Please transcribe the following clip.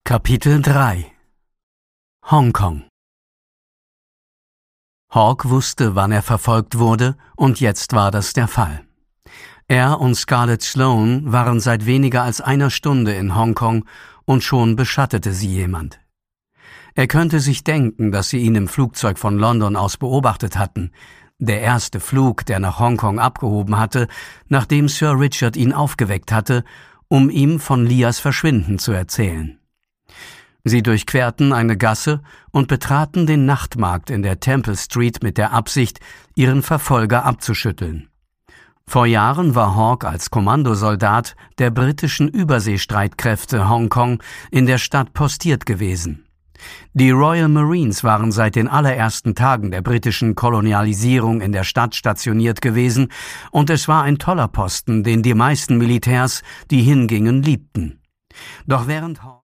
Kapitel 3 Hongkong. Hawk wusste, wann er verfolgt wurde, und jetzt war das der Fall. Er und Scarlett Sloan waren seit weniger als einer Stunde in Hongkong, und schon beschattete sie jemand. Er könnte sich denken, dass sie ihn im Flugzeug von London aus beobachtet hatten, der erste Flug, der nach Hongkong abgehoben hatte, nachdem Sir Richard ihn aufgeweckt hatte, um ihm von Lias Verschwinden zu erzählen. Sie durchquerten eine Gasse und betraten den Nachtmarkt in der Temple Street mit der Absicht, ihren Verfolger abzuschütteln. Vor Jahren war Hawk als Kommandosoldat der britischen Überseestreitkräfte Hongkong in der Stadt postiert gewesen. Die Royal Marines waren seit den allerersten Tagen der britischen Kolonialisierung in der Stadt stationiert gewesen, und es war ein toller Posten, den die meisten Militärs, die hingingen, liebten. Doch während Hawk